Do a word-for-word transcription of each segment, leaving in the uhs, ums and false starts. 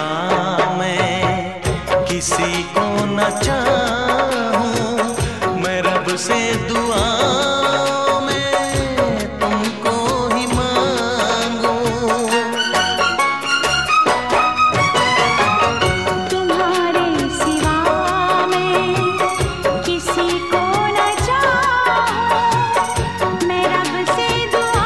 मैं किसी को न चाहूं, मैं रब से दुआ में तुमको ही मांगूं। तुम्हारे सिवा मैं किसी को न चाहूं, मैं रब से दुआ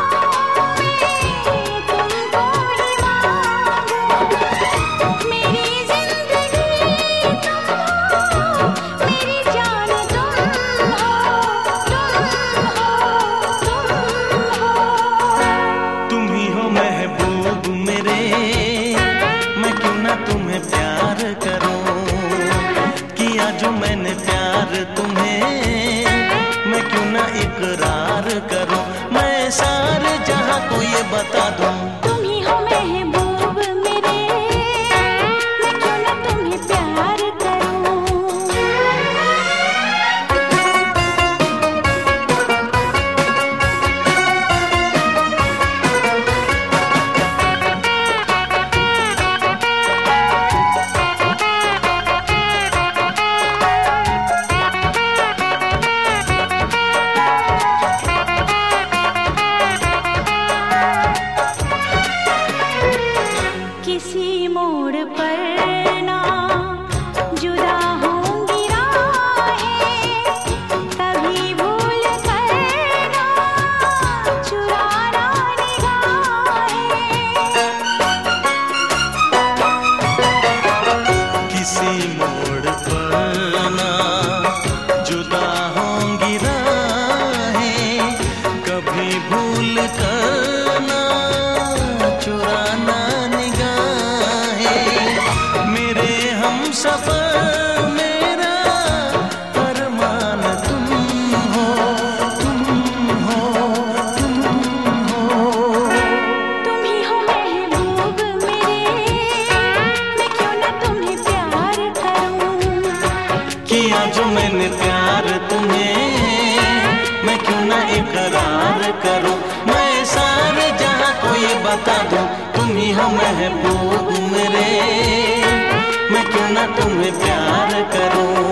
में तुमको ही मांगूं। मेरी जिंदगी तुम हो, मेरी जान तुम हो, तुम हो, तुम हो। तुम ही हो महबूब मेरे, मैं क्यों ना तुम्हें प्यार करूं। किया जो मैंने प्यार तुम्हें, मैं क्यों ना इकरार करूं। मैं सारे जहां को ये बता दूं, तुम ही हो महबूब मेरे, मैं क्यों ना तुम्हें प्यार करूं। किसी मोड़ पर ना जुदा होंगी राहें, तभी भूल कर ना चुराना निगाहें। किसी मोड़ पर ना जुदा होंगी राहें, कभी भूल कर ना चुराना मेरे हम सफर मेरा अरमान तुम हो, तुम हो, तुम हो। तुम ही हो महबूब मेरे, मैं क्यों ना तुम्हें प्यार करूं। किया जो मैंने प्यार तुम्हें, मैं क्यों ना इकरार करूं। मैं सारे जहां को ये बता दूं, तुम ही हो महबूब मेरे, मैं क्यों ना तुम्हें प्यार करूं।